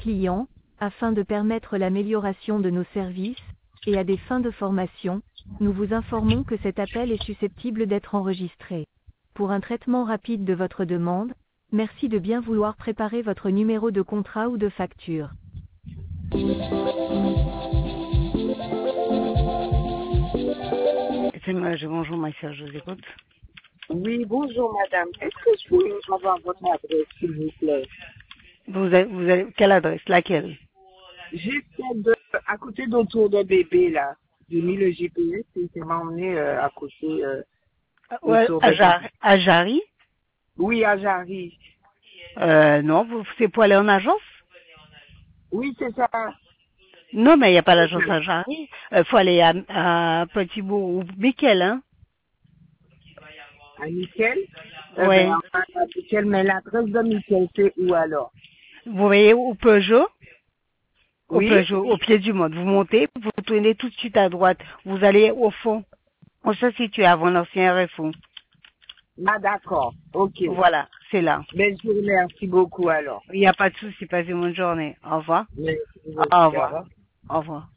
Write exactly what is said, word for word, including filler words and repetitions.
clients, afin de permettre l'amélioration de nos services, et à des fins de formation, nous vous informons que cet appel est susceptible d'être enregistré. Pour un traitement rapide de votre demande, merci de bien vouloir préparer votre numéro de contrat ou de facture. C'est moi, je- bonjour ma soeur, je vous écoute. Oui, bonjour madame. Est-ce que je pourrais avoir votre adresse, s'il vous plaît? Vous avez, vous avez quelle adresse? Laquelle? J'essaie de, à côté d'un tour de bébé, là. J'ai mis le G P S et c'est emmené euh, à côté euh, Ouais, autour à, de Jar- bébé. à Jarry? Oui, à Jarry. Euh, non, vous, c'est pour aller en agence? Oui, c'est ça. Non, mais il n'y a pas C'est l'agence ça. à Jarry. Il faut aller à, à Petit-Bourg ou Miquel, hein? À Michel? Eh Oui. ben, à Michel, mais l'adresse de Michel, c'est où alors? Vous voyez au Peugeot? Au Oui? Peugeot, au pied du monde. Vous montez, vous tournez tout de suite à droite. Vous allez au fond. On se situe avant l'ancien R F O. Ah, d'accord. Ok. Voilà, c'est là. Ben, je vous remercie beaucoup alors. Il n'y a pas de souci, passez une bonne journée. Au revoir. Merci, Au au revoir. revoir. Au revoir.